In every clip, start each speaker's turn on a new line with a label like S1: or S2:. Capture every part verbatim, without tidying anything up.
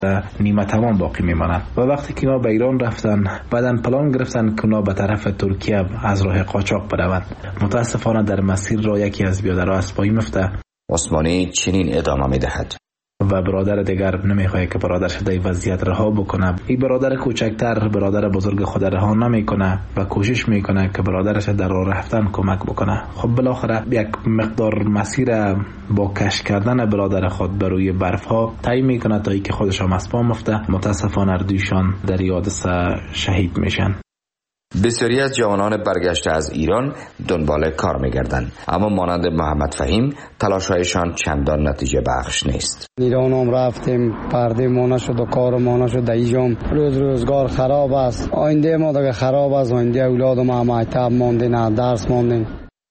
S1: نیمه توان باقی میمانند و وقتی که اینا به ایران رفتن بعدن پلان گرفتن که اونا به طرف ترکیه از راه قاچاق بروند. متاسفانه در مسیر را یکی از بیادرها از پای میفته.
S2: عثمانی چنین ادامه میدهد:
S1: و برادر دیگر نمیخواد که برادرش در وضعیت رها بکنه. این برادر کوچکتر برادر بزرگ خود رها نمیکنه و کوشش میکنه که برادرش در راه رفتن کمک بکنه. خب بالاخره یک مقدار مسیر با کش کردن برادر خود بر روی برف ها طی میکنه تا اینکه خودش هم از پا میفته. متاسفانه اردویشان در حادثه شهید میشن.
S2: بسیاری از جوانان برگشته از ایران دنبال کار میگردند، اما مانند محمد فهیم تلاش‌هایشان چندان نتیجه بخش نیست.
S3: ایران هم رفتیم، پرده ما نشد و کار ما نشد، ایجام روز روزگار خراب است. آینده ما دیگه خراب است، آینده اولاد ما مکتب مانده، نه درس مانده.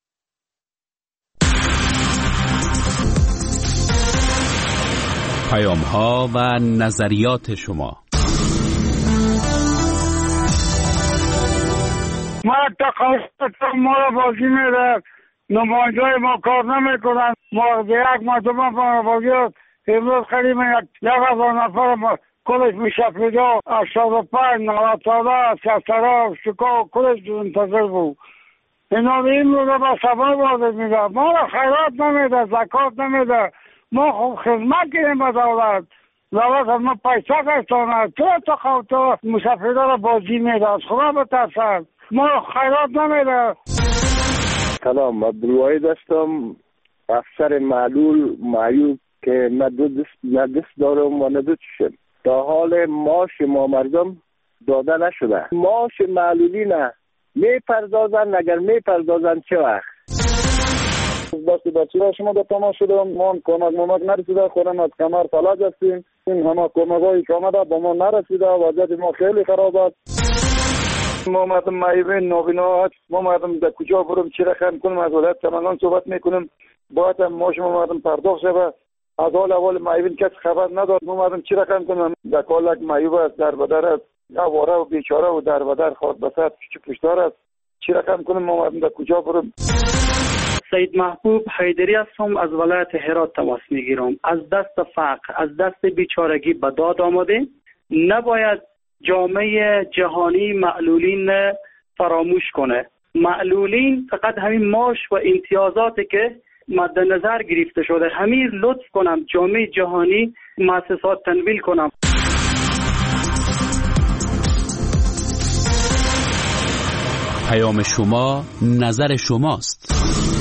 S4: پیام‌ها و نظریات شما.
S5: ما تقاضا ما را بازی میده، نماینده ما کار نمیکنن. ما یک مرتبه ما بازی امروز خیلی یک یک هزار نفر کلش میشه پیدا هشتاد و پنج نود ساله سیسترها شکا کلش منتظر بود. اینا این رو به سبا بازی میده، ما را خیرات نمیده، زکات نمیده. ما خوب خدمت کنیم به دولت، دولت از ما پیسه کشتانه. تو تقاضا مسافرها را بازی میده، از خدا بترسد. ما خیرات نمیده.
S6: سلام، عبدالوحی داشتم. افسر معلول معیوب که نه دست نه دست دارم و نه دو چشم. تا حال معاش ما مردم داده نشده. معاش معلولی نه میپردازن، اگر میپردازن چه وقت؟ دستی بچه شما به تماس شده، ما کمک ممک نرسیده، خودم از کمر فلج هستیم. این همه کمک هایی که آمده با ما نرسیده، وضعیت ما خیلی خراب است. ما مردم معیوب نابینا، ما مردم در کجا برم چی رقم کنم، از ولایت سمنگان صحبت میکنم، باید هم ما شما مردم پرداخت شده. از حال اول معیوب کس خبر نداد، ما مردم چی رقم کنم. در کالک معیوب است، در بدر است، آواره و بیچاره و در بدر خواهد بسد پیچ پشتار است. چی رقم کنم، ما مردم در کجا برم.
S7: سید محبوب حیدری هستم، از ولایت هرات تماس میگیرم. از دست فقر، از دست بیچارگی به داد آمده. نباید جامعه جهانی معلولین فراموش کنه. معلولین فقط همین معاش و امتیازاتی که مد نظر گرفته شده، همین لطف کنم جامعه جهانی مؤسسات تنویل کنم.
S4: پیام شما نظر شماست.